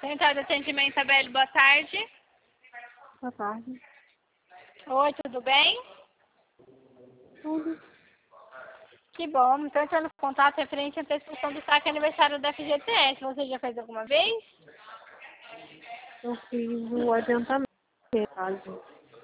Central de Atendimento, Abel, boa tarde. Boa tarde. Oi, tudo bem? Tudo. Que bom. Então, entrando em contato referente à antecipação do saque aniversário da FGTS. Você já fez alguma vez? Eu fiz o adiantamento, caso.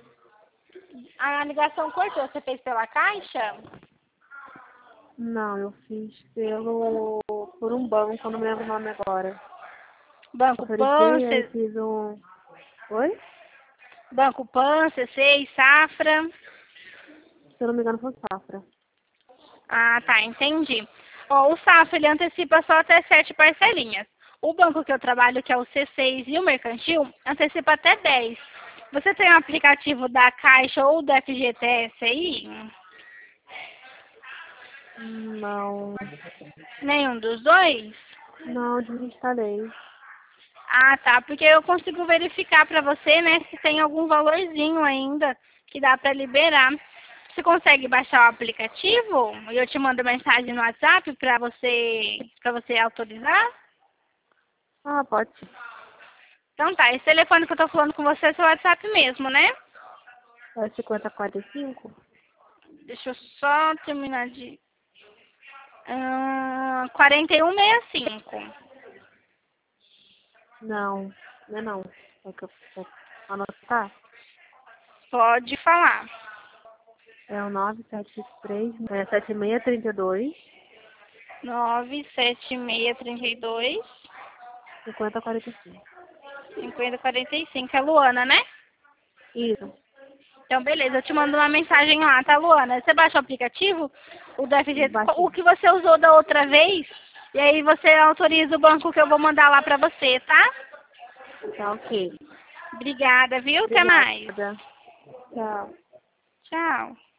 A ligação cortou. Você fez pela Caixa? Não, eu fiz por um banco, eu não me lembro o nome agora. Banco Pan, Ofereci, aí fiz um... Oi? Banco Pan, C6, Safra. Se eu não me engano, foi Safra. Ah, tá, entendi. Ó, o Safra, ele antecipa só até 7 parcelinhas. O banco que eu trabalho, que é o C6 e o Mercantil, antecipa até 10. Você tem um aplicativo da Caixa ou da FGTS aí? Não. Nenhum dos dois? Não, desinstalei. Ah, tá, porque eu consigo verificar para você, né, se tem algum valorzinho ainda que dá para liberar. Você consegue baixar o aplicativo? E eu te mando mensagem no WhatsApp para você autorizar? Ah, pode ser. Então tá, esse telefone que eu tô falando com você é seu WhatsApp mesmo, né? É 5045? Deixa eu só terminar de... 4165. Não, não é não. É que eu vou anotar. Pode falar. É o 973, 7632, 97632 5045. 5045. É Luana, né? Isso. Então, beleza, eu te mando uma mensagem lá, tá, Luana? Você baixa o aplicativo, o do FG, o Baixei. que você usou da outra vez, e aí você autoriza o banco que eu vou mandar lá pra você, tá? Tá ok. Obrigada, viu? Até mais. Obrigada. Tchau. Tchau.